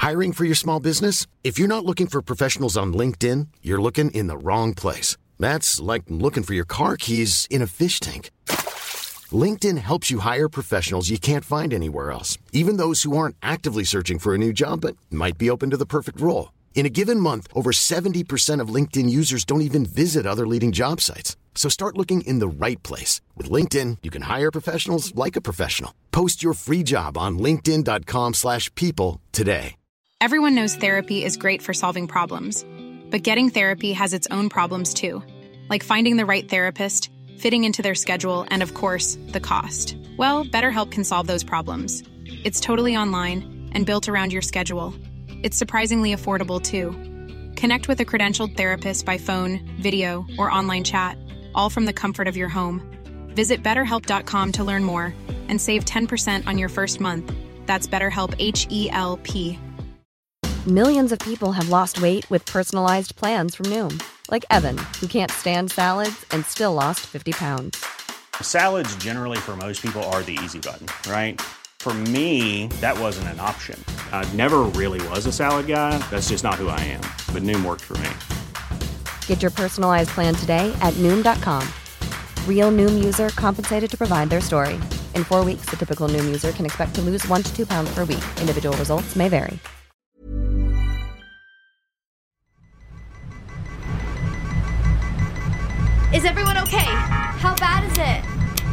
Hiring for your small business? If you're not looking for professionals on LinkedIn, you're looking in the wrong place. That's like looking for your car keys in a fish tank. LinkedIn helps you hire professionals you can't find anywhere else, even those who aren't actively searching for a new job but might be open to the perfect role. In a given month, over 70% of LinkedIn users don't even visit other leading job sites. So start looking in the right place. With LinkedIn, you can hire professionals like a professional. Post your free job on linkedin.com/people today. Everyone knows therapy is great for solving problems, but getting therapy has its own problems too, like finding the right therapist, fitting into their schedule, and of course, the cost. Well, BetterHelp can solve those problems. It's totally online and built around your schedule. It's surprisingly affordable too. Connect with a credentialed therapist by phone, video, or online chat, all from the comfort of your home. Visit BetterHelp.com to learn more and save 10% on your first month. That's BetterHelp, H-E-L-P. Millions of people have lost weight with personalized plans from Noom. Like Evan, who can't stand salads and still lost 50 pounds. Salads generally for most people are the easy button, right? For me, that wasn't an option. I never really was a salad guy. That's just not who I am. But Noom worked for me. Get your personalized plan today at Noom.com. Real Noom user compensated to provide their story. In 4 weeks, the typical Noom user can expect to lose 1 to 2 pounds per week. Individual results may vary. Is everyone okay? How bad is it?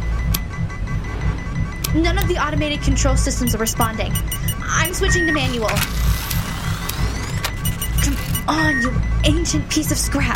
None of the automated control systems are responding. I'm switching to manual. Come on, you ancient piece of scrap.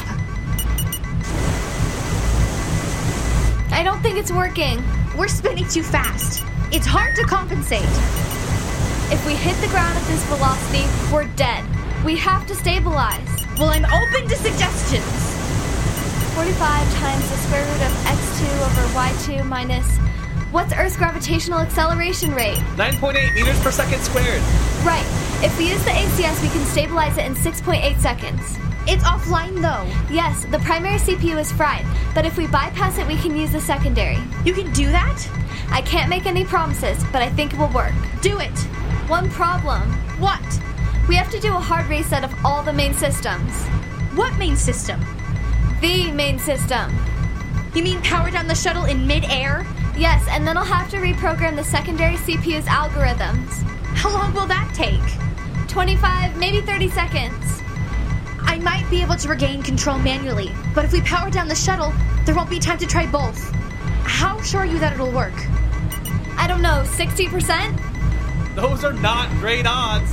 I don't think it's working. We're spinning too fast. It's hard to compensate. If we hit the ground at this velocity, we're dead. We have to stabilize. Well, I'm open to suggestions. 45 times the square root of x2 over y2 minus... What's Earth's gravitational acceleration rate? 9.8 meters per second squared. Right. If we use the ACS, we can stabilize it in 6.8 seconds. It's offline, though. Yes, the primary CPU is fried, but if we bypass it, we can use the secondary. You can do that? I can't make any promises, but I think it will work. Do it. One problem. What? We have to do a hard reset of all the main systems. What main system? The main system. You mean power down the shuttle in mid-air? Yes, and then I'll have to reprogram the secondary CPU's algorithms. How long will that take? 25, maybe 30 seconds. I might be able to regain control manually, but if we power down the shuttle, there won't be time to try both. How sure are you that it'll work? I don't know, 60%? Those are not great odds.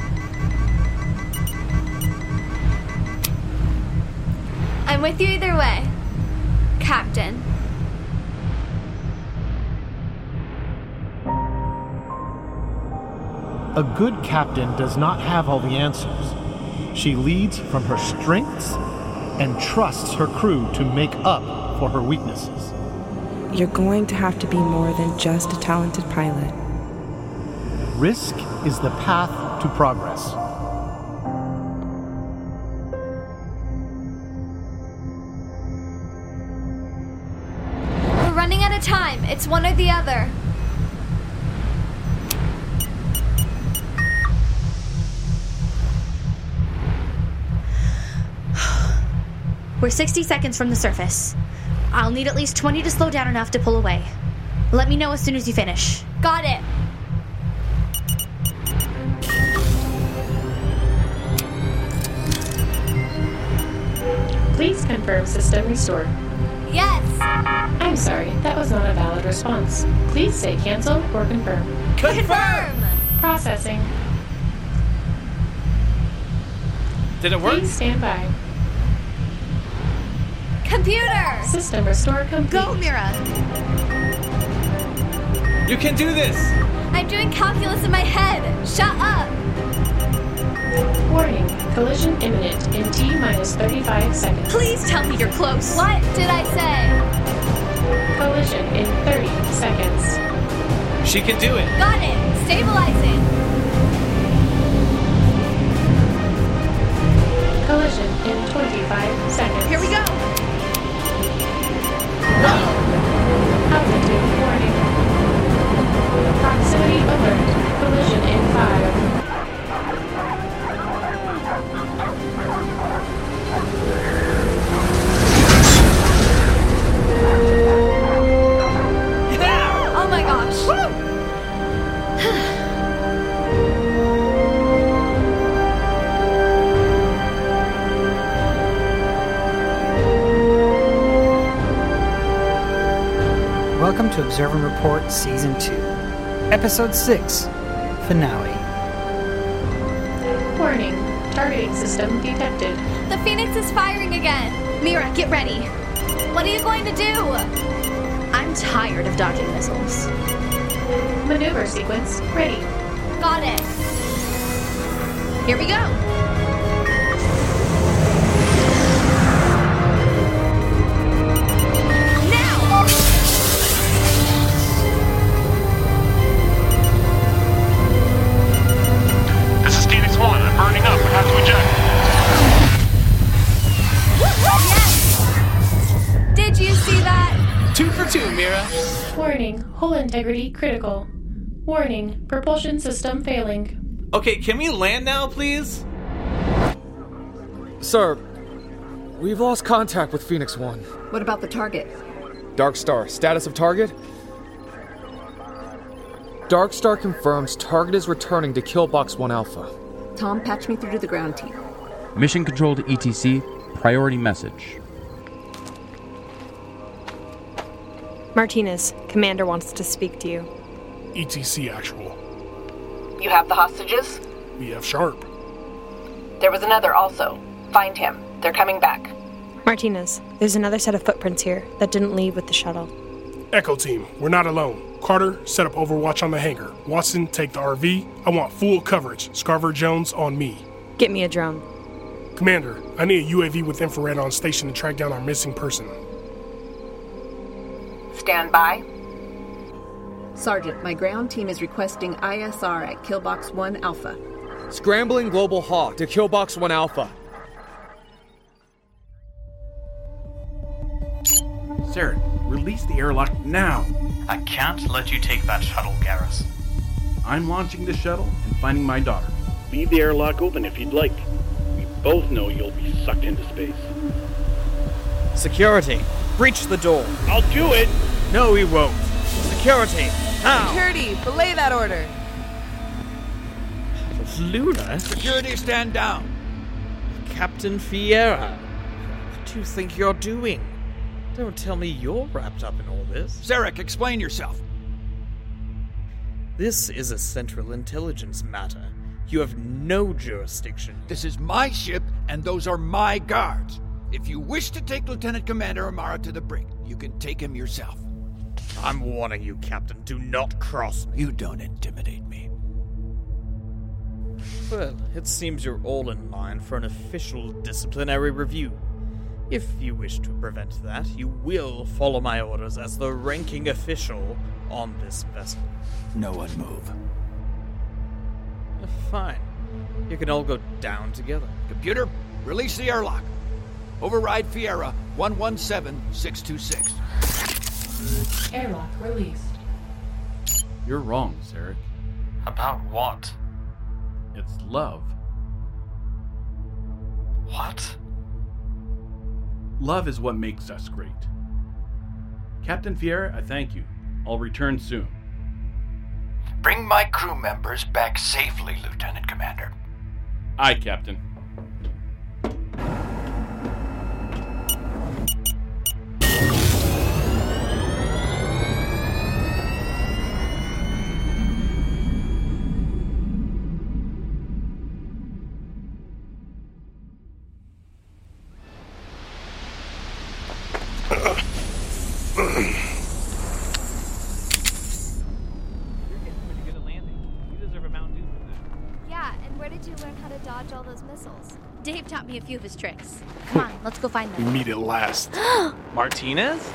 I'm with you either way, Captain. A good captain does not have all the answers. She leads from her strengths and trusts her crew to make up for her weaknesses. You're going to have to be more than just a talented pilot. Risk is the path to progress. We're running out of time. It's one or the other. We're 60 seconds from the surface. I'll need at least 20 to slow down enough to pull away. Let me know as soon as you finish. Got it. Please confirm system restore. Yes. I'm sorry, that was not a valid response. Please say cancel or confirm. Confirm! Processing. Did it work? Please stand by. Computer! System restore complete. Go, Mira! You can do this! I'm doing calculus in my head. Shut up! Warning, collision imminent in T-minus 35 seconds. Please tell me you're close. What did I say? Collision in 30 seconds. She can do it. Got it. Stabilizing. Collision in 25 seconds. Here we go. Altitude warning. Proximity alert. Collision in 5. Welcome to Observe and Report Season 2, Episode 6, Finale. Warning. Targeting system detected. The Phoenix is firing again. Mira, get ready. What are you going to do? I'm tired of dodging missiles. Maneuver sequence ready. Got it. Here we go. Burning up. We have to eject. Yes! Did you see that? 2 for 2, Mira. Warning. Hull integrity critical. Warning. Propulsion system failing. Okay, can we land now, please? Sir, we've lost contact with Phoenix 1. What about the target? Darkstar, status of target? Darkstar confirms target is returning to Killbox 1 Alpha. Tom, patch me through to the ground team. Mission control to ETC. Priority message. Martinez, Commander wants to speak to you. ETC actual. You have the hostages? We have Sharp. There was another also. Find him. They're coming back. Martinez, there's another set of footprints here that didn't leave with the shuttle. Echo team, we're not alone. Carter, set up overwatch on the hangar. Watson, take the RV. I want full coverage. Scarver Jones on me. Get me a drone. Commander, I need a UAV with infrared on station to track down our missing person. Stand by. Sergeant, my ground team is requesting ISR at Killbox 1 Alpha. Scrambling Global Hawk to Killbox 1 Alpha. Sarek, release the airlock now. I can't let you take that shuttle, Garrus. I'm launching the shuttle and finding my daughter. Leave the airlock open if you'd like. We both know you'll be sucked into space. Security, breach the door. I'll do it! No, we won't. Security, now! Security, belay that order. Luna? Security, stand down. Captain Fiera, what do you think you're doing? Don't tell me you're wrapped up in all this. Sarek, explain yourself. This is a Central Intelligence matter. You have no jurisdiction. This is my ship, and those are my guards. If you wish to take Lieutenant Commander Amara to the brig, you can take him yourself. I'm warning you, Captain. Do not cross me. You don't intimidate me. Well, it seems you're all in line for an official disciplinary review. If you wish to prevent that, you will follow my orders as the ranking official on this vessel. No one move. Fine. You can all go down together. Computer, release the airlock. Override Fiera 117626. Airlock released. You're wrong, Sarek. About what? It's love. What? Love is what makes us great. Captain Fiera, I thank you. I'll return soon. Bring my crew members back safely, Lieutenant Commander. Aye, Captain. Dave taught me a few of his tricks. Come on, let's go find them. We meet at last. Martinez?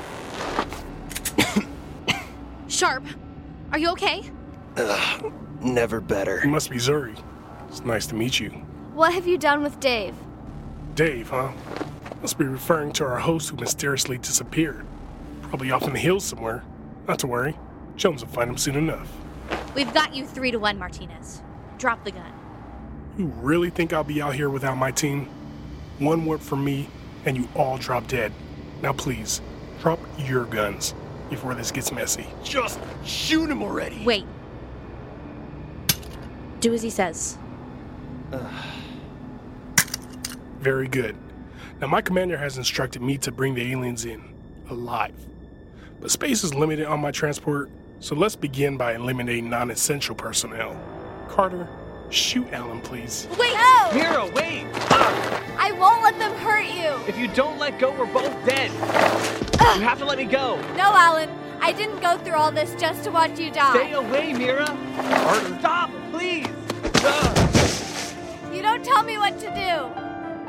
Sharp, are you okay? Never better. You must be Zuri. It's nice to meet you. What have you done with Dave? Dave, huh? Must be referring to our host who mysteriously disappeared. Probably off in the hills somewhere. Not to worry. Jones will find him soon enough. We've got you 3-1, Martinez. Drop the gun. You really think I'll be out here without my team? One word from me, and you all drop dead. Now please, drop your guns before this gets messy. Just shoot him already. Wait. Do as he says. Very good. Now my commander has instructed me to bring the aliens in, alive. but space is limited on my transport, so let's begin by eliminating non-essential personnel. Carter, shoot Alan, please. Wait! No! Mira, wait! I won't let them hurt you! If you don't let go, we're both dead. You have to let me go. No, Alan. I didn't go through all this just to watch you die. Stay away, Mira. Carter, stop, please. You don't tell me what to do.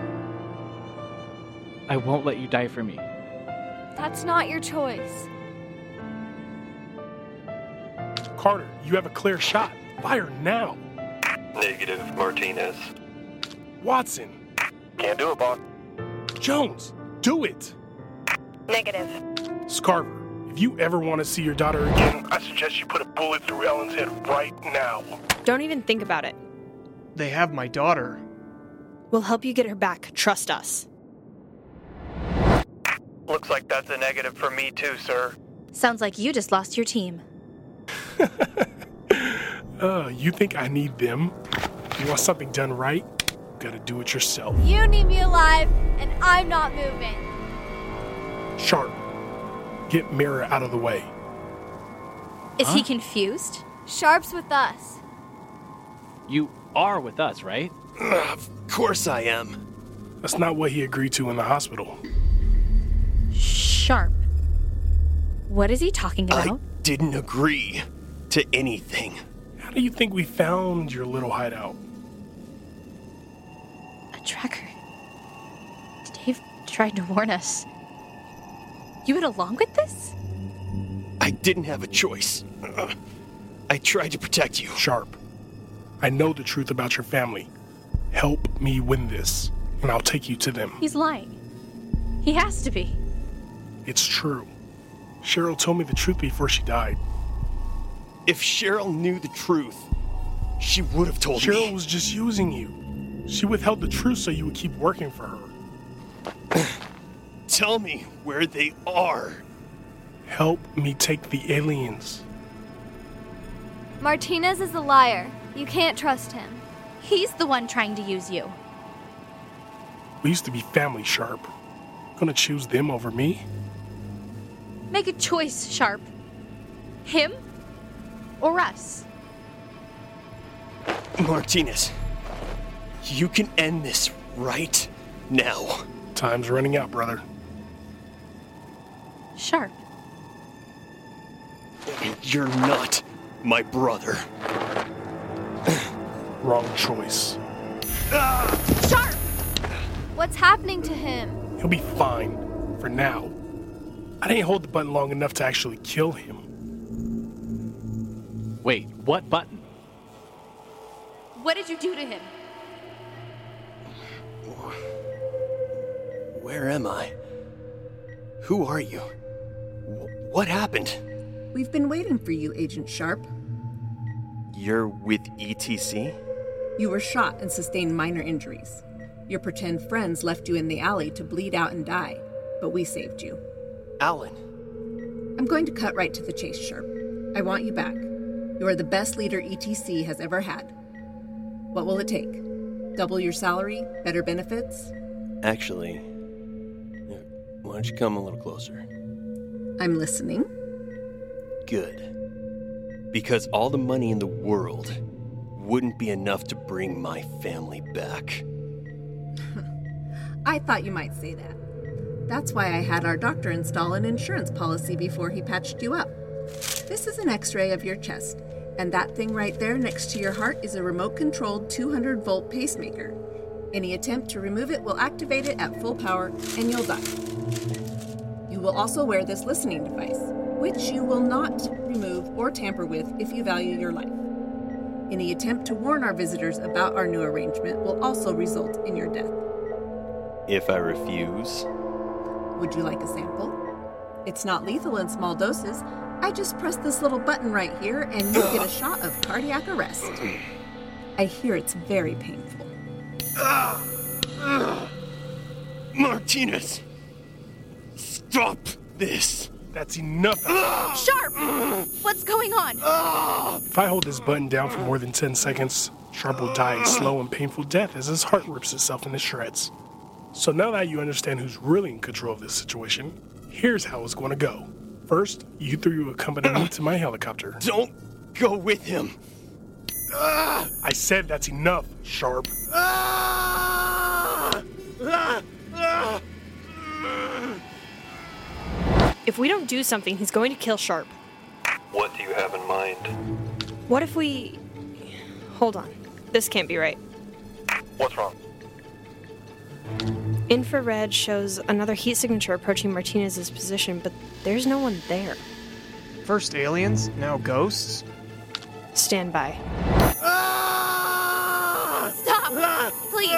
I won't let you die for me. That's not your choice. Carter, you have a clear shot. Fire now. Negative, Martinez. Watson. Can't do it, boss. Jones, do it. Negative. Scarver, if you ever want to see your daughter again, I suggest you put a bullet through Ellen's head right now. Don't even think about it. They have my daughter. We'll help you get her back. Trust us. Looks like that's a negative for me too, sir. Sounds like you just lost your team. You think I need them? You want something done right? Gotta do it yourself. You need me alive, and I'm not moving. Sharp, get Mira out of the way. Is he confused? Sharp's with us. You are with us, right? Of course I am. That's not what he agreed to in the hospital. Sharp. What is he talking about? I didn't agree to anything. How do you think we found your little hideout? A tracker. Dave tried to warn us. You went along with this? I didn't have a choice. I tried to protect you. Sharp, I know the truth about your family. Help me win this, and I'll take you to them. He's lying. He has to be. It's true. Cheryl told me the truth before she died. If Cheryl knew the truth, she would have told me. Cheryl was just using you. She withheld the truth so you would keep working for her. Tell me where they are. Help me take the aliens. Martinez is a liar. You can't trust him. He's the one trying to use you. We used to be family, Sharp. Gonna choose them over me? Make a choice, Sharp. Him or us? Martinez, you can end this right now. Time's running out, brother. Sharp. You're not my brother. Wrong choice. Sharp! What's happening to him? He'll be fine, for now. I didn't hold the button long enough to actually kill him. Wait, what button? What did you do to him? Where am I? Who are you? What happened? We've been waiting for you, Agent Sharp. You're with ETC? You were shot and sustained minor injuries. Your pretend friends left you in the alley to bleed out and die, but we saved you. Alan. I'm going to cut right to the chase, Sharp. I want you back. You are the best leader ETC has ever had. What will it take? Double your salary? Better benefits? Actually, why don't you come a little closer? I'm listening. Good. Because all the money in the world wouldn't be enough to bring my family back. I thought you might say that. That's why I had our doctor install an insurance policy before he patched you up. This is an x-ray of your chest, and that thing right there next to your heart is a remote-controlled 200-volt pacemaker. Any attempt to remove it will activate it at full power, and you'll die. You will also wear this listening device, which you will not remove or tamper with if you value your life. Any attempt to warn our visitors about our new arrangement will also result in your death. If I refuse? Would you like a sample? It's not lethal in small doses. I just press this little button right here and you'll get a shot of cardiac arrest. I hear it's very painful. Martinez! Stop this! That's enough! Sharp! What's going on? If I hold this button down for more than 10 seconds, Sharp will die a slow and painful death as his heart rips itself into shreds. So now that you understand who's really in control of this situation, here's how it's going to go. First, you three will accompany me to my helicopter. Don't go with him. I said that's enough, Sharp. If we don't do something, he's going to kill Sharp. What do you have in mind? What if we... Hold on. This can't be right. What's wrong? Infrared shows another heat signature approaching Martinez's position, but there's no one there. First aliens, now ghosts? Stand by. Stop! Please!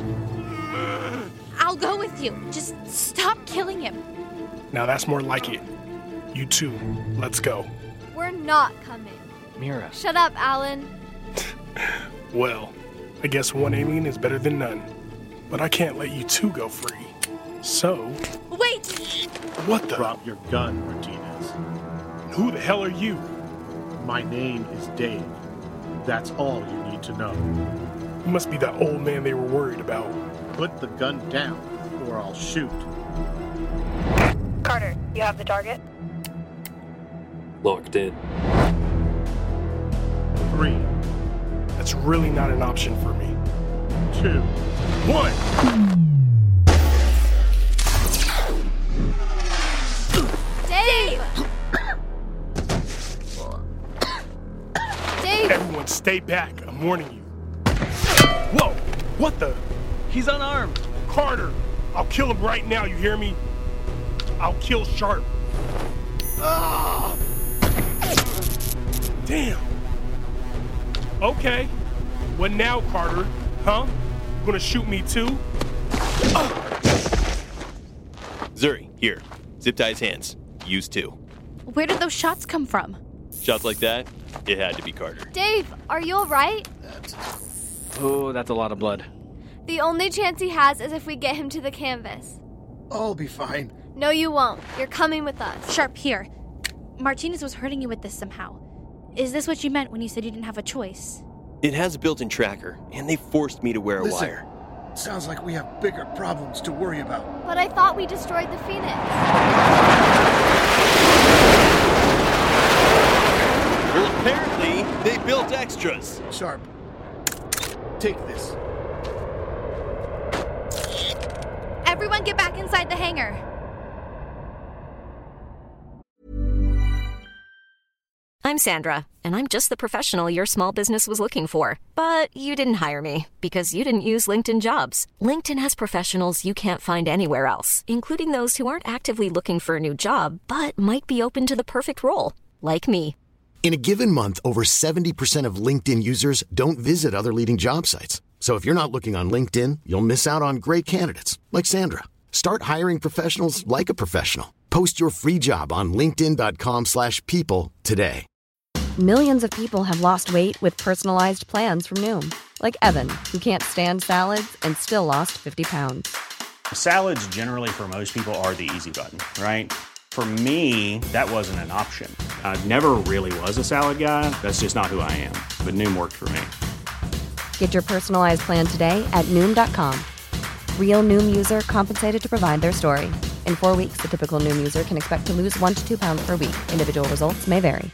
I'll go with you. Just stop killing him. Now that's more like it. You two, let's go. We're not coming. Mira. Shut up, Alan. Well, I guess one alien is better than none. But I can't let you two go free. So... Wait! What the... Drop your gun, Martinez. Who the hell are you? My name is Dave. That's all you need to know. You must be that old man they were worried about. Put the gun down, or I'll shoot. Carter, you have the target? Locked in. 3. That's really not an option for me. 2. 1! Dave! Dave! Everyone stay back. I'm warning you. Whoa! What the? He's unarmed. Carter! I'll kill him right now, you hear me? I'll kill Sharp. Ah! Damn. Okay. What now, Carter? Huh? You gonna shoot me too? Zuri, here. Zip tie his hands. Use 2. Where did those shots come from? Shots like that, it had to be Carter. Dave, are you alright? Oh, that's a lot of blood. The only chance he has is if we get him to the canvas. I'll be fine. No, you won't. You're coming with us. Sharp, here. Martinez was hurting you with this somehow. Is this what you meant when you said you didn't have a choice? It has a built-in tracker, and they forced me to wear a Listen, wire. Sounds like we have bigger problems to worry about. But I thought we destroyed the Phoenix. Well, apparently, they built extras. Sharp, take this. Everyone get back inside the hangar. I'm Sandra, and I'm just the professional your small business was looking for. But you didn't hire me because you didn't use LinkedIn Jobs. LinkedIn has professionals you can't find anywhere else, including those who aren't actively looking for a new job, but might be open to the perfect role, like me. In a given month, over 70% of LinkedIn users don't visit other leading job sites. So if you're not looking on LinkedIn, you'll miss out on great candidates like Sandra. Start hiring professionals like a professional. Post your free job on linkedin.com/people today. Millions of people have lost weight with personalized plans from Noom. Like Evan, who can't stand salads and still lost 50 pounds. Salads generally for most people are the easy button, right? For me, that wasn't an option. I never really was a salad guy. That's just not who I am. But Noom worked for me. Get your personalized plan today at Noom.com. Real Noom user compensated to provide their story. In 4 weeks, the typical Noom user can expect to lose 1 to 2 pounds per week. Individual results may vary.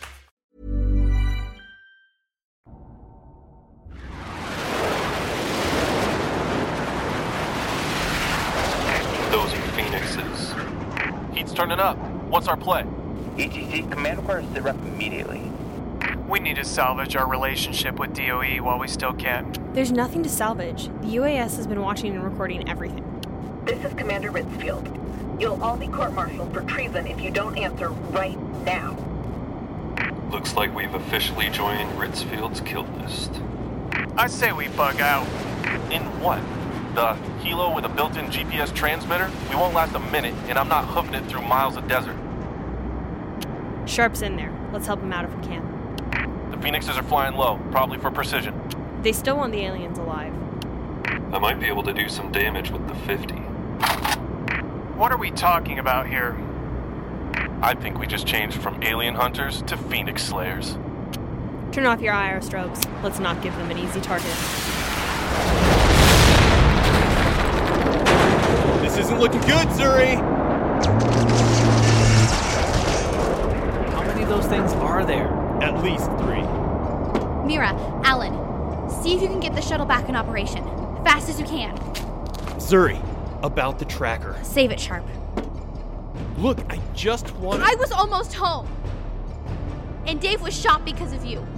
Those are Phoenixes. Heat's turning up. What's our play? ETC, command requires sit rep immediately. We need to salvage our relationship with DOE while we still can. There's nothing to salvage. The UAS has been watching and recording everything. This is Commander Ritzfield. You'll all be court-martialed for treason if you don't answer right now. Looks like we've officially joined Ritzfield's kill list. I say we bug out. In what? The helo with a built-in GPS transmitter? We won't last a minute, and I'm not hoofing it through miles of desert. Sharp's in there. Let's help him out if we can. The Phoenixes are flying low, probably for precision. They still want the aliens alive. I might be able to do some damage with the 50. What are we talking about here? I think we just changed from alien hunters to Phoenix slayers. Turn off your aerostrobes. Let's not give them an easy target. This isn't looking good, Zuri! those things are there? At least 3. Mira, Alan, see if you can get the shuttle back in operation. Fast as you can. Zuri, about the tracker. Save it, Sharp. Look, I just want I was almost home. And Dave was shot because of you.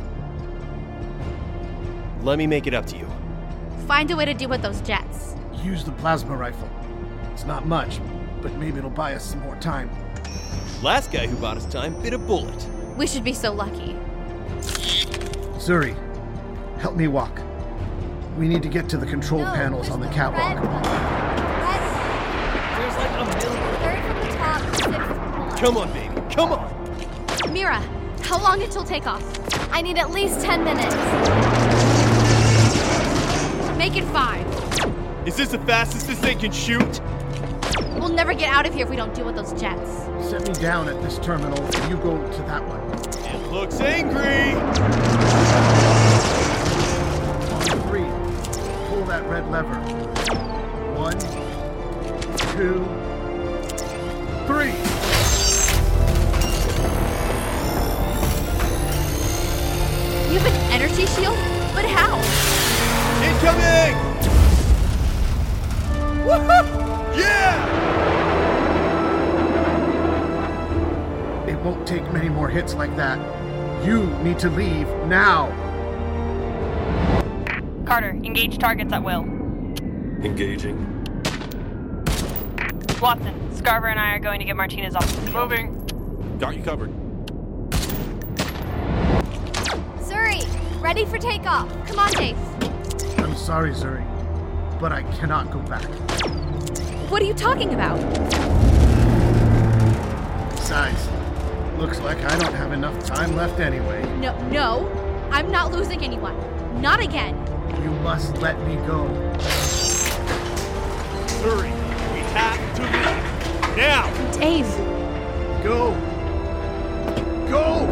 Let me make it up to you. Find a way to deal with those jets. Use the plasma rifle. It's not much, but maybe it'll buy us some more time. Last guy who bought us time bit a bullet. We should be so lucky. Zuri, help me walk. We need to get to the control panels on the catwalk. There's like a million. Third from the top, 6th from below. Come on, baby. Come on. Mira, how long until takeoff? I need at least 10 minutes. Make it 5. Is this the fastest this thing can shoot? We'll never get out of here if we don't deal with those jets. Set me down at this terminal and you go to that one. It looks angry! On 3, pull that red lever. 1, 2, 3. You have an energy shield? But how? Incoming! Woohoo! Yeah! It won't take many more hits like that. You need to leave now. Carter, engage targets at will. Engaging. Watson, Scarborough and I are going to get Martinez off the field. Moving. Got you covered. Zuri, ready for takeoff. Come on, Dave. I'm sorry, Zuri, but I cannot go back. What are you talking about? Besides, looks like I don't have enough time left anyway. No, I'm not losing anyone. Not again. You must let me go. Zuri, we have to leave. Now! Dave. Go! Go!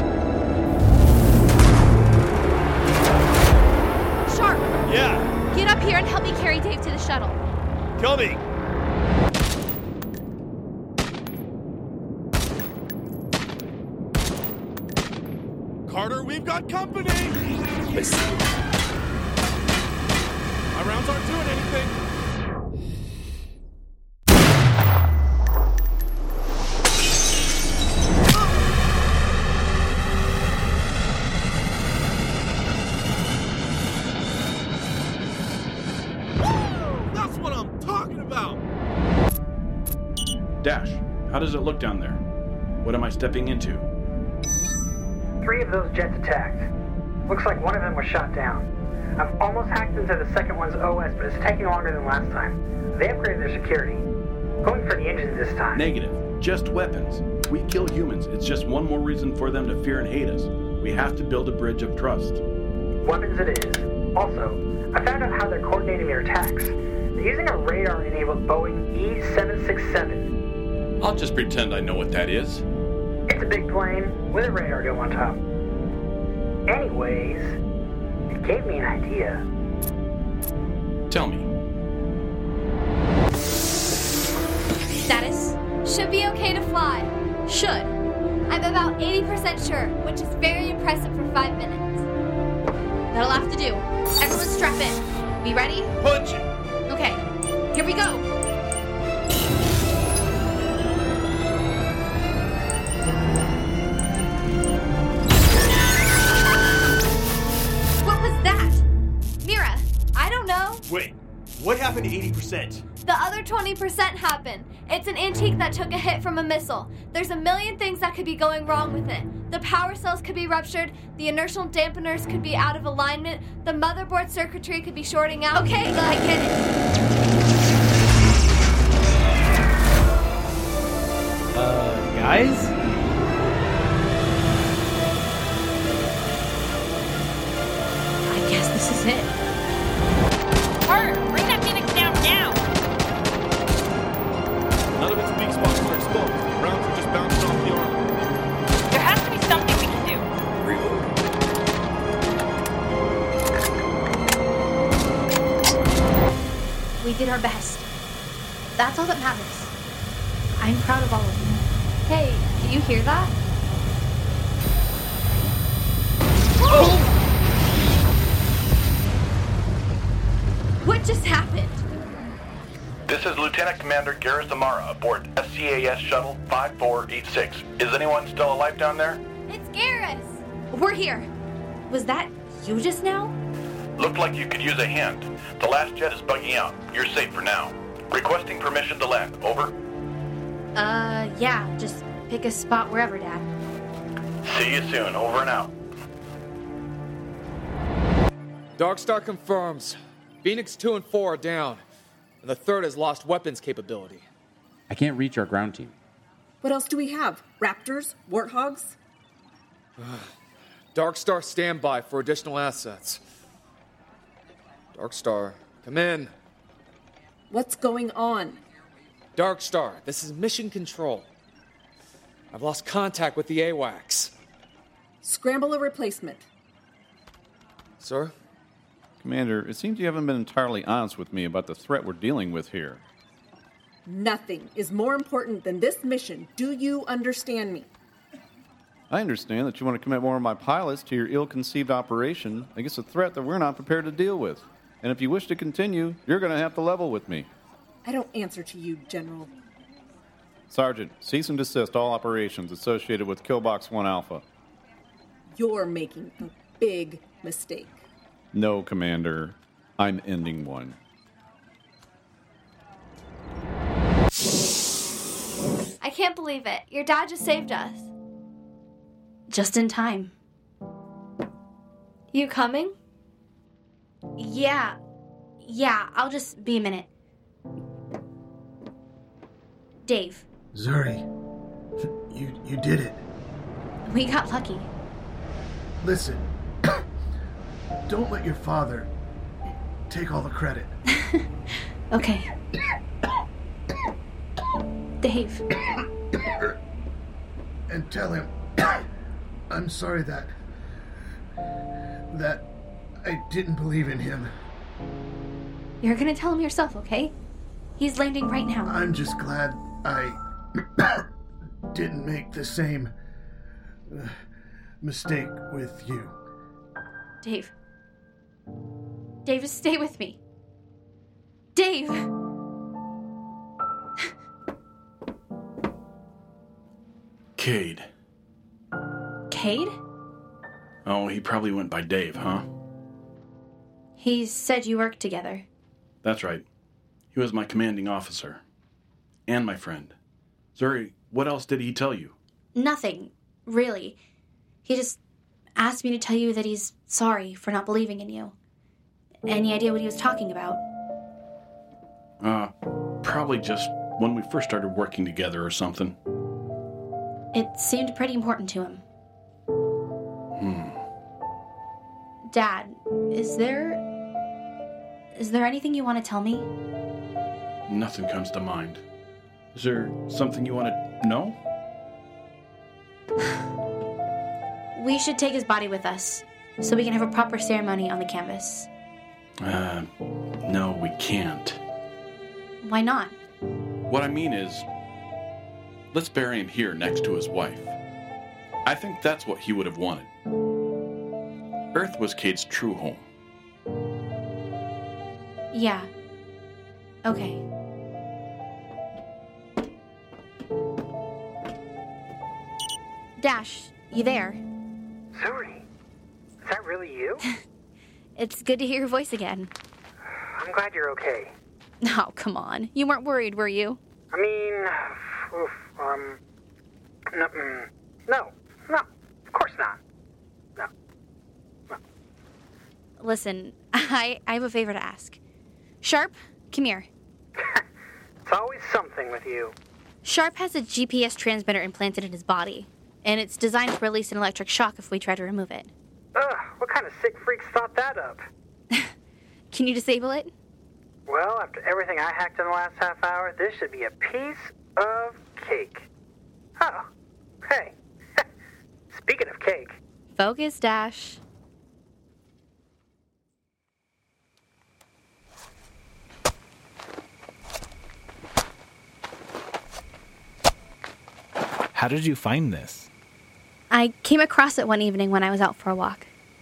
Sharp! Yeah? Get up here and help me carry Dave to the shuttle. Coming! Carter, we've got company! I see you. My rounds aren't doing anything. That's what I'm talking about! Dash, how does it look down there? What am I stepping into? 3 of those jets attacked. Looks like one of them was shot down. I've almost hacked into the second one's OS, but it's taking longer than last time. They upgraded their security. Going for the engines this time. Negative. Just weapons. We kill humans. It's just one more reason for them to fear and hate us. We have to build a bridge of trust. Weapons it is. Also, I found out how they're coordinating their attacks. They're using a radar-enabled Boeing E-767. I'll just pretend I know what that is. It's a big plane with a radar dome on top. Anyways, it gave me an idea. Tell me. Status? Should be okay to fly. Should. I'm about 80% sure, which is very impressive for 5 minutes. That'll have to do. Everyone strap in. We ready? Punch it! Okay, here we go. What was that? Mira, I don't know. Wait, what happened to 80%? The other 20% happened. It's an antique that took a hit from a missile. There's a million things that could be going wrong with it. The power cells could be ruptured, the inertial dampeners could be out of alignment, the motherboard circuitry could be shorting out. Okay, I get it. Guys? I guess this is it. Carter, bring that Phoenix down now! None of its weak spots are exposed. Rounds are just bouncing off the armor. There has to be something we can do. Reload. We did our best. That's all that matters. I'm proud of all of you. Hey, do you hear that? What just happened? This is Lieutenant Commander Garrus Amara aboard SCAS Shuttle 5486. Is anyone still alive down there? It's Garrus! We're here. Was that you just now? Looked like you could use a hand. The last jet is bugging out. You're safe for now. Requesting permission to land. Over. Yeah. Just pick a spot wherever, Dad. See you soon. Over and out. Darkstar confirms. Phoenix 2 and 4 are down, and the third has lost weapons capability. I can't reach our ground team. What else do we have? Raptors? Warthogs? Darkstar standby for additional assets. Darkstar, come in. What's going on? Darkstar, this is mission control. I've lost contact with the AWACS. Scramble a replacement. Sir? Commander, it seems you haven't been entirely honest with me about the threat we're dealing with here. Nothing is more important than this mission. Do you understand me? I understand that you want to commit more of my pilots to your ill-conceived operation against a threat that we're not prepared to deal with. And if you wish to continue, you're going to have to level with me. I don't answer to you, General. Sergeant, cease and desist all operations associated with Killbox 1 Alpha. You're making a big mistake. No, Commander. I'm ending one. I can't believe it. Your dad just saved us. Just in time. You coming? Yeah, I'll just be a minute. Dave. Zuri, you did it. We got lucky. Listen, don't let your father take all the credit. Okay. Dave. And tell him I'm sorry that I didn't believe in him. You're gonna tell him yourself, okay? He's landing right now. I'm just glad I didn't make the same mistake with you. Dave, just stay with me. Dave! Cade. Cade? Oh, he probably went by Dave, huh? He said you worked together. That's right. He was my commanding officer. And my friend. Zuri, what else did he tell you? Nothing, really. He just asked me to tell you that he's sorry for not believing in you. Any idea what he was talking about? Probably just when we first started working together or something. It seemed pretty important to him. Dad, is there anything you want to tell me? Nothing comes to mind. Is there something you want to know? We should take his body with us, so we can have a proper ceremony on the canvas. No, we can't. Why not? What I mean is, let's bury him here next to his wife. I think that's what he would have wanted. Earth was Cade's true home. Yeah. Okay. Dash, you there? Zuri, is that really you? It's good to hear your voice again. I'm glad you're okay. Oh, come on. You weren't worried, were you? I mean, no, of course not. No. Listen, I have a favor to ask. Sharp, come here. It's always something with you. Sharp has a GPS transmitter implanted in his body, and it's designed to release an electric shock if we try to remove it. Ugh, what kind of sick freaks thought that up? Can you disable it? Well, after everything I hacked in the last half hour, this should be a piece of cake. Oh, hey. Speaking of cake. Focus, Dash. How did you find this? I came across it one evening when I was out for a walk.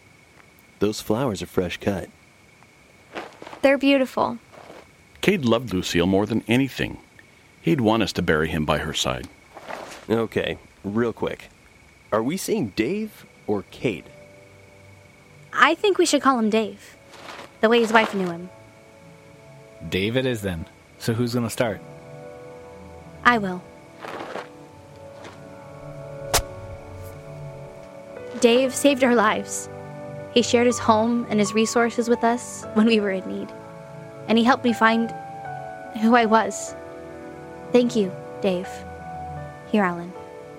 Those flowers are fresh cut. They're beautiful. Cade loved Lucille more than anything. He'd want us to bury him by her side. Okay, real quick. Are we saying Dave or Cade? I think we should call him Dave. The way his wife knew him. Dave it is then. So who's gonna start? I will. Dave saved our lives. He shared his home and his resources with us when we were in need. And he helped me find who I was. Thank you, Dave. Here, Alan.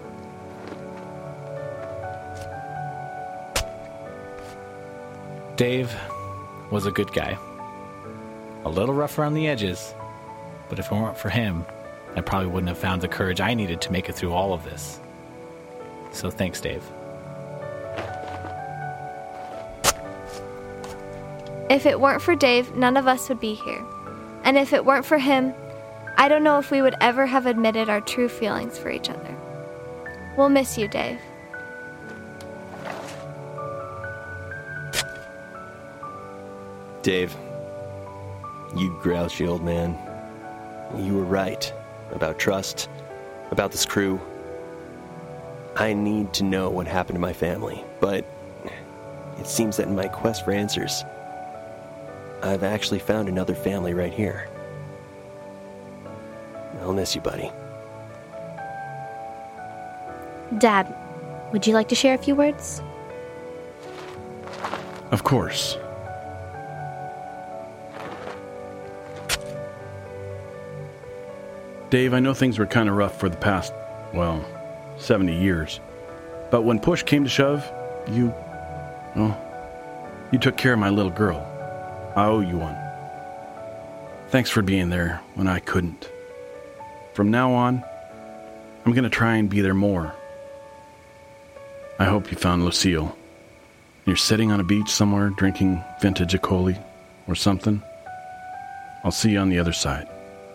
Dave was a good guy. A little rough around the edges, but if it weren't for him, I probably wouldn't have found the courage I needed to make it through all of this. So thanks, Dave. If it weren't for Dave, none of us would be here. And if it weren't for him, I don't know if we would ever have admitted our true feelings for each other. We'll miss you, Dave. Dave, you grouchy old man. You were right about trust, about this crew. I need to know what happened to my family, but it seems that in my quest for answers, I've actually found another family right here. I'll miss you, buddy. Dad, would you like to share a few words? Of course. Dave, I know things were kind of rough for the past, 70 years. But when push came to shove, you took care of my little girl. I owe you one. Thanks for being there when I couldn't. From now on, I'm going to try and be there more. I hope you found Lucille. You're sitting on a beach somewhere drinking vintage Ecoli or something. I'll see you on the other side.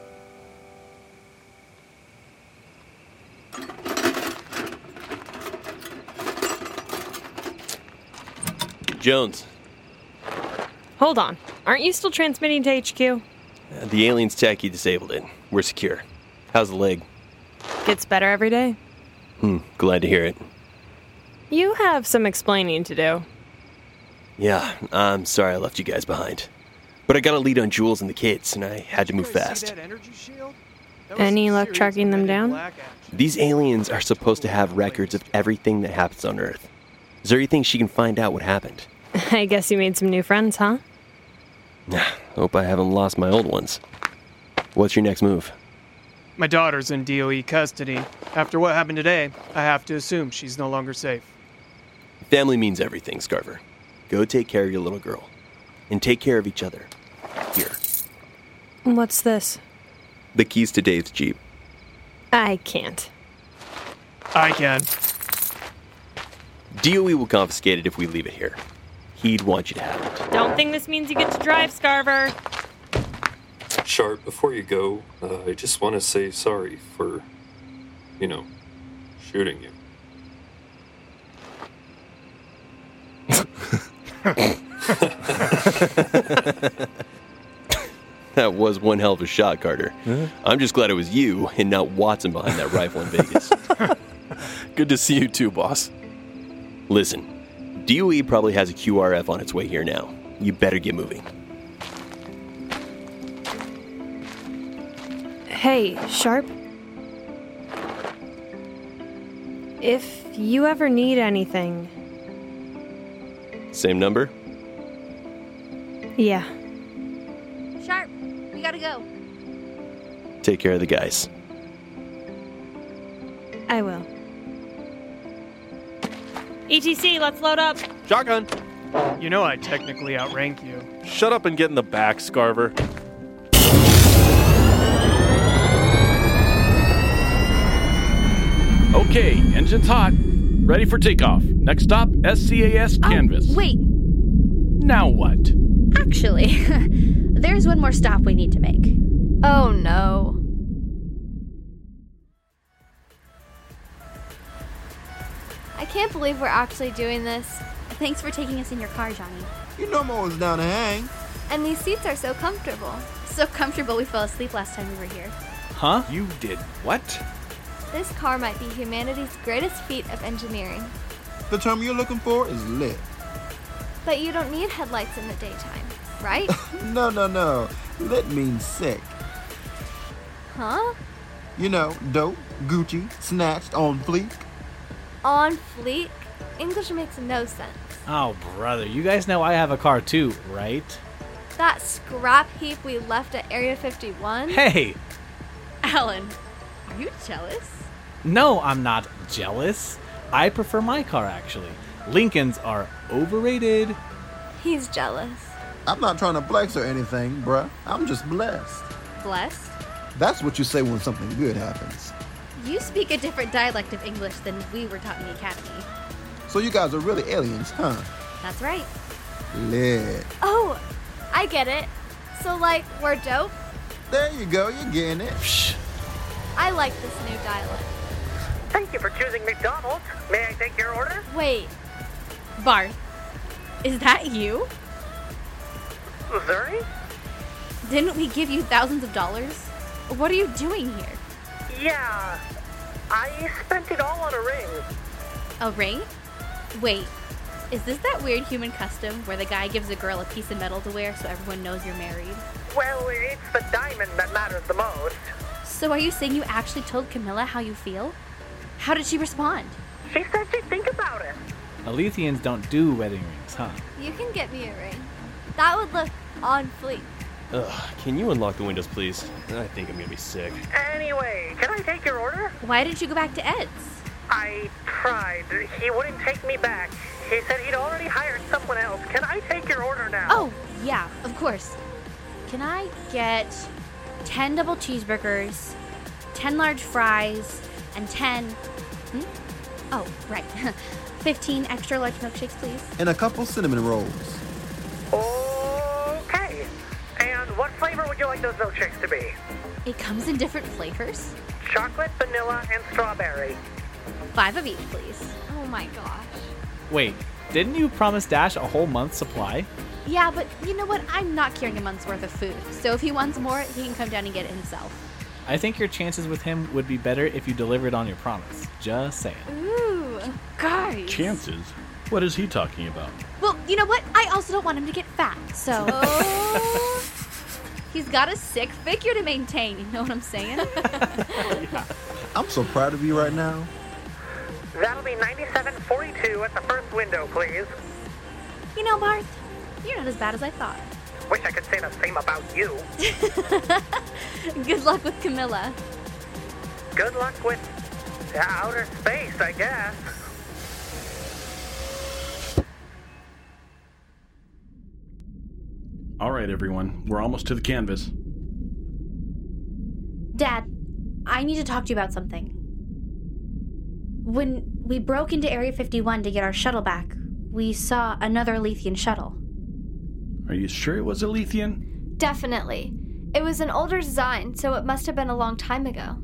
Jones. Hold on. Aren't you still transmitting to HQ? The alien's techie disabled it. We're secure. How's the leg? Gets better every day. Glad to hear it. You have some explaining to do. Yeah, I'm sorry I left you guys behind. But I got a lead on Jules and the kids, and I had to move fast. Any luck tracking them down? These aliens are supposed to have records of everything that happens on Earth. Zuri thinks she can find out what happened. I guess you made some new friends, huh? Hope I haven't lost my old ones. What's your next move? My daughter's in DOE custody. After what happened today, I have to assume she's no longer safe. Family means everything, Scarver. Go take care of your little girl. And take care of each other. Here. What's this? The keys to Dave's Jeep. I can't. I can. DOE will confiscate it if we leave it here. He'd want you to have it. Don't think this means you get to drive, Scarver. Sharp, before you go, I just want to say sorry for, shooting you. That was one hell of a shot, Carter. Huh? I'm just glad it was you and not Watson behind that rifle in Vegas. Good to see you too, boss. Listen, DOE probably has a QRF on its way here now. You better get moving. Hey, Sharp. If you ever need anything... Same number? Yeah. Sharp, we gotta go. Take care of the guys. I will. ETC, let's load up. Shotgun. You know I technically outrank you. Shut up and get in the back, Scarver. Okay, engine's hot. Ready for takeoff. Next stop, SCAS Canvas. Wait. Now what? Actually, there's one more stop we need to make. Oh no. I can't believe we're actually doing this. Thanks for taking us in your car, Johnny. You know I'm always down to hang. And these seats are so comfortable. So comfortable we fell asleep last time we were here. Huh? You did what? This car might be humanity's greatest feat of engineering. The term you're looking for is lit. But you don't need headlights in the daytime, right? No. Lit means sick. Huh? You know, dope, Gucci, snatched, on fleek. On fleek? English makes no sense. Oh, brother, you guys know I have a car too, right? That scrap heap we left at Area 51? Hey! Alan, are you jealous? No, I'm not jealous. I prefer my car, actually. Lincolns are overrated. He's jealous. I'm not trying to flex or anything, bruh. I'm just blessed. Blessed? That's what you say when something good happens. You speak a different dialect of English than we were taught in the academy. So you guys are really aliens, huh? That's right. Lit. Oh, I get it. So, like, we're dope? There you go, you're getting it. Psh. I like this new dialect. Thank you for choosing McDonald's. May I take your order? Wait. Barth, is that you? Missouri? Didn't we give you thousands of dollars? What are you doing here? Yeah. I spent it all on a ring. A ring? Wait, is this that weird human custom where the guy gives a girl a piece of metal to wear so everyone knows you're married? Well, it's the diamond that matters the most. So are you saying you actually told Camilla how you feel? How did she respond? She said she'd think about it. Alethians don't do wedding rings, huh? You can get me a ring. That would look on fleek. Ugh, can you unlock the windows, please? I think I'm gonna be sick. Anyway, can I take your order? Why didn't you go back to Ed's? I tried. He wouldn't take me back. He said he'd already hired someone else. Can I take your order now? Oh, yeah, of course. Can I get 10 double cheeseburgers, 10 large fries, and 10... Oh, right. 15 extra large milkshakes, please. And a couple cinnamon rolls. Okay. And what flavor would you like those milkshakes to be? It comes in different flavors. Chocolate, vanilla, and strawberry. 5 of each, please. Oh my gosh. Wait, didn't you promise Dash a whole month's supply? Yeah, but you know what? I'm not carrying a month's worth of food. So if he wants more, he can come down and get it himself. I think your chances with him would be better if you delivered on your promise. Just saying. Ooh, guys. Chances? What is he talking about? Well, you know what? I also don't want him to get fat, so... Oh. He's got a sick figure to maintain, you know what I'm saying? Yeah. I'm so proud of you right now. That'll be $97.42 at the first window, please. You know, Barth, you're not as bad as I thought. Wish I could say the same about you. Good luck with Camilla. Good luck with outer space, I guess. All right, everyone. We're almost to the canvas. Dad, I need to talk to you about something. When we broke into Area 51 to get our shuttle back, we saw another Alethian shuttle. Are you sure it was Alethian? Definitely. It was an older design, so it must have been a long time ago.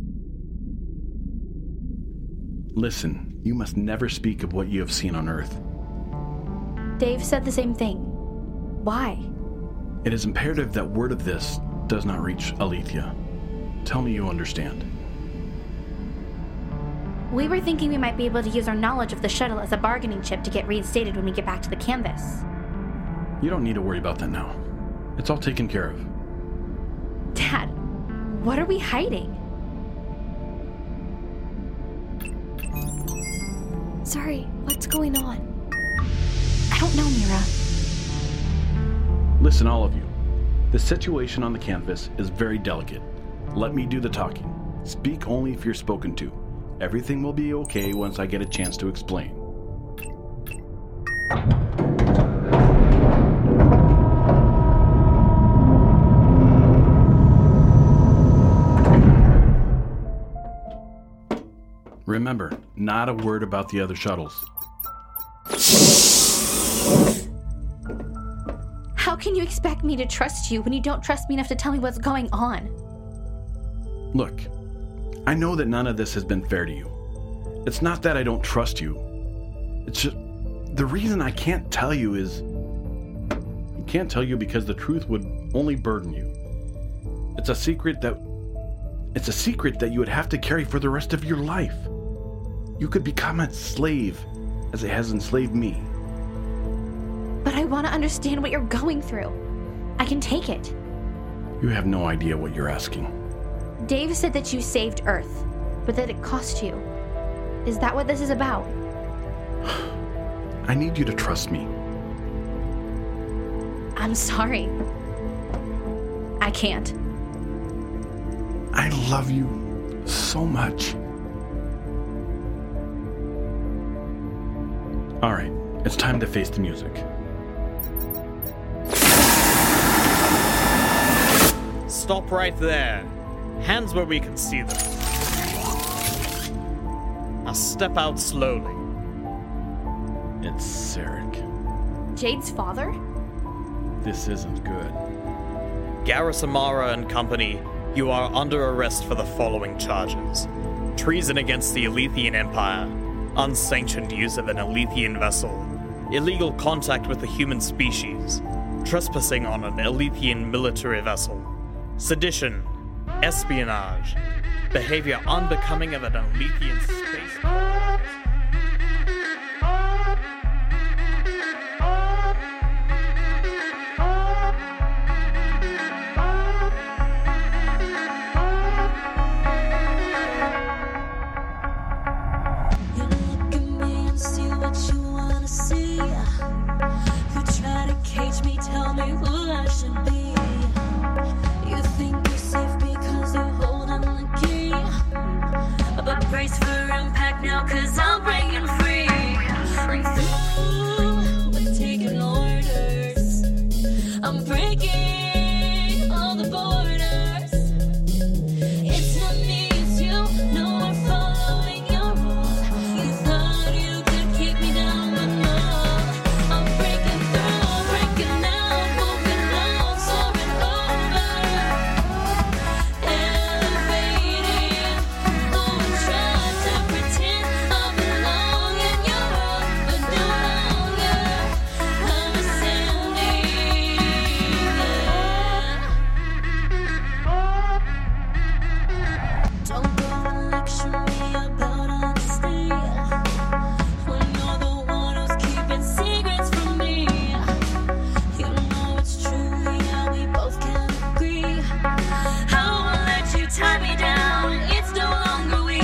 Listen, you must never speak of what you have seen on Earth. Dave said the same thing. Why? It is imperative that word of this does not reach Alethea. Tell me you understand. We were thinking we might be able to use our knowledge of the shuttle as a bargaining chip to get reinstated when we get back to the canvas. You don't need to worry about that now. It's all taken care of. Dad, what are we hiding? Sorry, what's going on? I don't know, Mira. Listen, all of you. The situation on the canvas is very delicate. Let me do the talking. Speak only if you're spoken to. Everything will be okay once I get a chance to explain. Remember, not a word about the other shuttles. How can you expect me to trust you when you don't trust me enough to tell me what's going on? Look, I know that none of this has been fair to you. It's not that I don't trust you. It's The reason I can't tell you is... I can't tell you because the truth would only burden you. It's a secret that you would have to carry for the rest of your life. You could become a slave, as it has enslaved me. But I want to understand what you're going through. I can take it. You have no idea what you're asking. Dave said that you saved Earth, but that it cost you. Is that what this is about? I need you to trust me. I'm sorry. I can't. I love you so much. All right, it's time to face the music. Stop right there. Hands where we can see them. Now step out slowly. It's Sarek. Jade's father? This isn't good. Garrus Amara and company, you are under arrest for the following charges. Treason against the Alethian Empire, unsanctioned use of an Alethian vessel, illegal contact with the human species, trespassing on an Alethian military vessel, sedition, espionage, behavior unbecoming of an Alethian space... Brace for impact now, 'cause I'm breaking free. I'm through with taking orders. I'm breaking all the borders. It's not me, it's you. No, we're following your rules. You thought you could keep me down, but no. I'm breaking through, breaking out, moving on, soaring over. Elevating, oh, trying to pretend I belong in your world, but no longer. I'm ascending. Don't go and lecture me about honesty when you're the one who's keeping secrets from me. You know it's true, yeah, we both can agree. I won't let you tie me down, it's no longer we.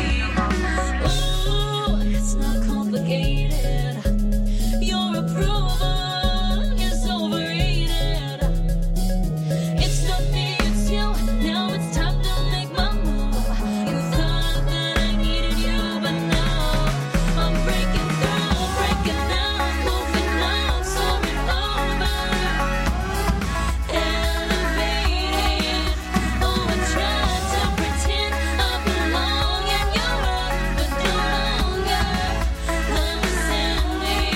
Ooh, it's not complicated. Your approval is overrated. It's not me, it's you. Now it's time to make my move. You thought that I needed you, but no. I'm breaking through, breaking out, moving on, soaring over. Elevating, oh, I tried to pretend I belong in your world, but no longer. I'm ascending.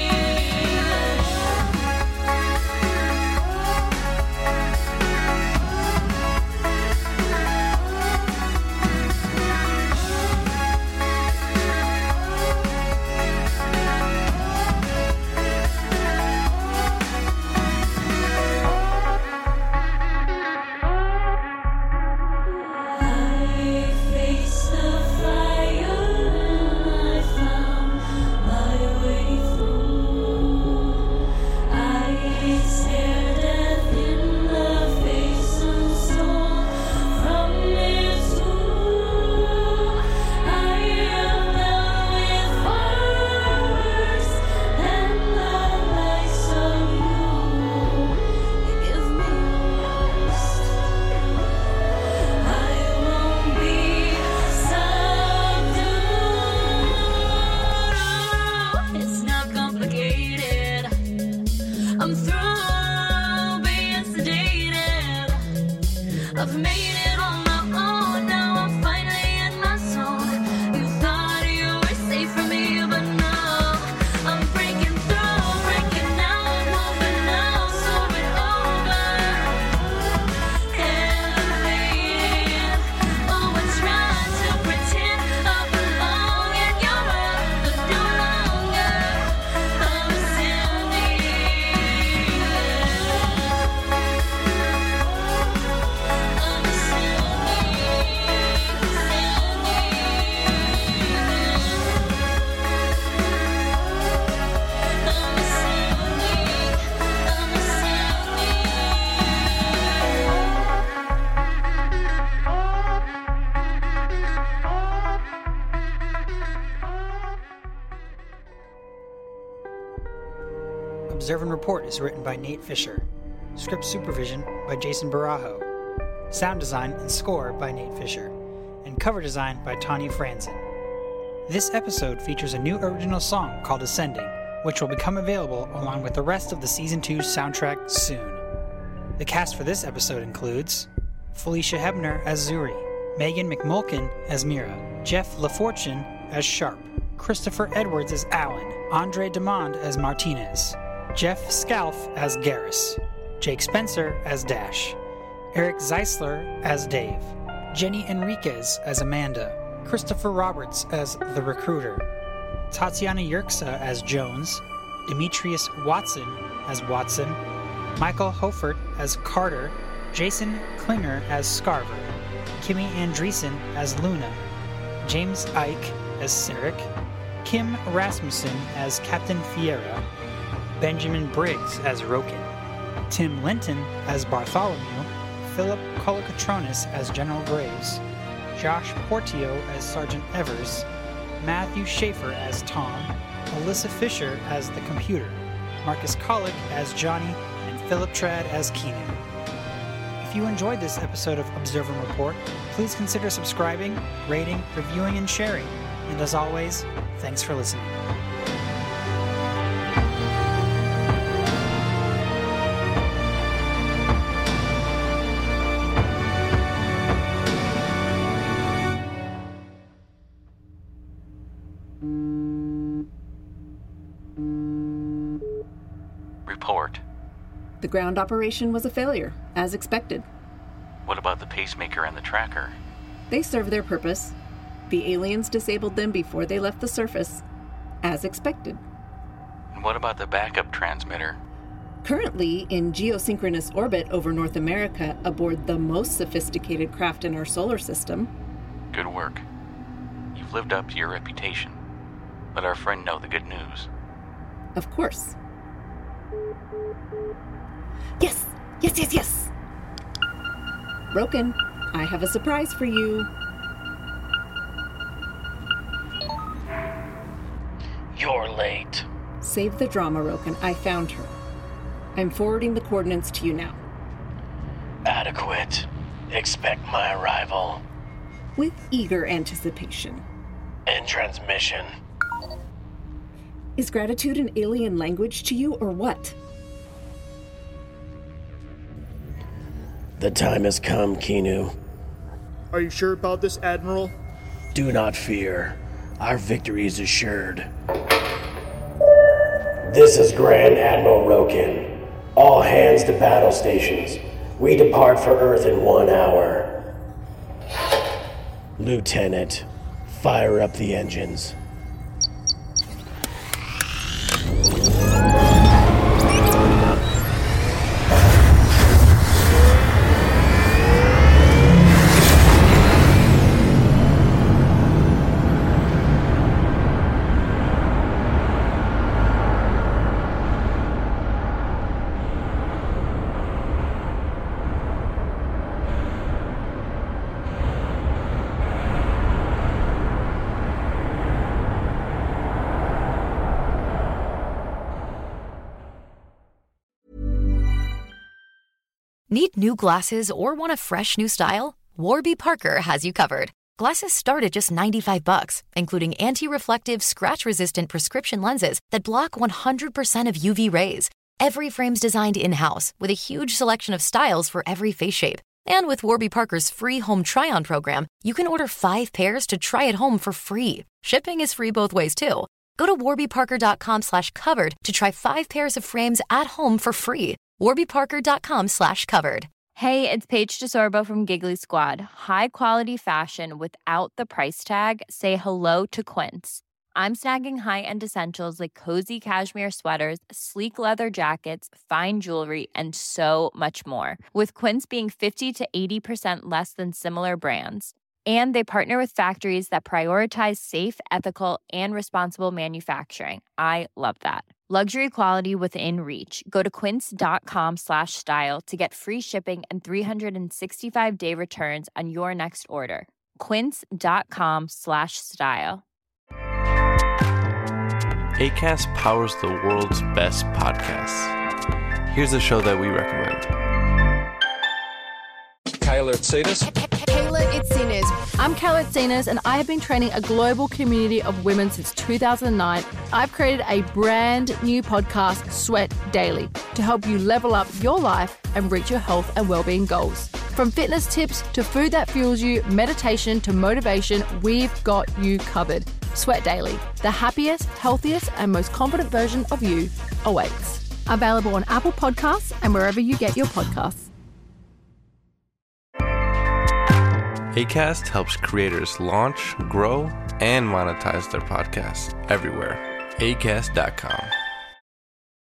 I faced the fire and I found my way through. I stared death in the face and stole from it too. I am down with far worse than the likes of you. Give me rest. I won't be subdued. It's not complicated. I'm through being sedated. I've made it on my own. Now I'm finally in my zone. You thought you were safe from me, but no. I'm breaking through, breaking out, moving on, soaring over. Elevating, oh, I tried to pretend I belong in your world, but no longer. I'm Observe and Report is written by Nate Fisher. Script supervision by Jason Barajo. Sound design and score by Nate Fisher. And cover design by Tanya Franzen. This episode features a new original song called Ascending, which will become available along with the rest of the Season 2 soundtrack soon. The cast for this episode includes Felicia Hebner as Zuri, Megan McMulkin as Mira, Jeff LaFortune as Sharp, Christopher Edwards as Alan, Andre Demond as Martinez, Jeff Scalf as Garrus, Jake Spencer as Dash, Eric Zeisler as Dave, Jenny Enriquez as Amanda, Christopher Roberts as The Recruiter, Tatiana Yerksa as Jones, Demetrius Watson as Watson, Michael Hofert as Carter, Jason Klinger as Scarver, Kimmy Andreessen as Luna, James Ike as Sarek, Kim Rasmussen as Captain Fiera, Benjamin Briggs as Roken, Tim Linton as Bartholomew, Philip Colocatronis as General Graves, Josh Portio as Sergeant Evers, Matthew Schaefer as Tom, Alyssa Fisher as the Computer, Marcus Colick as Johnny, and Philip Trad as Keenan. If you enjoyed this episode of Observe and Report, please consider subscribing, rating, reviewing, and sharing. And as always, thanks for listening. Report. The ground operation was a failure, as expected. What about the pacemaker and the tracker? They serve their purpose. The aliens disabled them before they left the surface, as expected. And what about the backup transmitter? Currently in geosynchronous orbit over North America aboard the most sophisticated craft in our solar system. Good work. You've lived up to your reputation. Let our friend know the good news. Of course. Yes! Yes, yes, yes! Roken, I have a surprise for you. You're late. Save the drama, Roken. I found her. I'm forwarding the coordinates to you now. Adequate. Expect my arrival. With eager anticipation. In transmission. Is gratitude an alien language to you, or what? The time has come, Keanu. Are you sure about this, Admiral? Do not fear. Our victory is assured. This is Grand Admiral Roken. All hands to battle stations. We depart for Earth in 1 hour. Lieutenant, fire up the engines. Need new glasses or want a fresh new style? Warby Parker has you covered. Glasses start at just $95, including anti-reflective, scratch-resistant prescription lenses that block 100% of UV rays. Every frame's designed in-house with a huge selection of styles for every face shape. And with Warby Parker's free home try-on program, you can order 5 pairs to try at home for free. Shipping is free both ways, too. Go to warbyparker.com/covered to try 5 pairs of frames at home for free. warbyparker.com/covered. Hey, it's Paige DeSorbo from Giggly Squad. High quality fashion without the price tag. Say hello to Quince. I'm snagging high-end essentials like cozy cashmere sweaters, sleek leather jackets, fine jewelry, and so much more. With Quince being 50 to 80% less than similar brands. And they partner with factories that prioritize safe, ethical, and responsible manufacturing. I love that. Luxury quality within reach. Go to quince.com/style to get free shipping and 365-day returns on your next order. Quince.com/style. Acast powers the world's best podcasts. Here's a show that we recommend. Kayla Itsinas. Kayla Itsinas. I'm Kayla Itsinas, and I have been training a global community of women since 2009. I've created a brand new podcast, Sweat Daily, to help you level up your life and reach your health and well-being goals. From fitness tips to food that fuels you, meditation to motivation, we've got you covered. Sweat Daily, the happiest, healthiest, and most confident version of you awaits. Available on Apple Podcasts and wherever you get your podcasts. Acast helps creators launch, grow, and monetize their podcasts everywhere. Acast.com.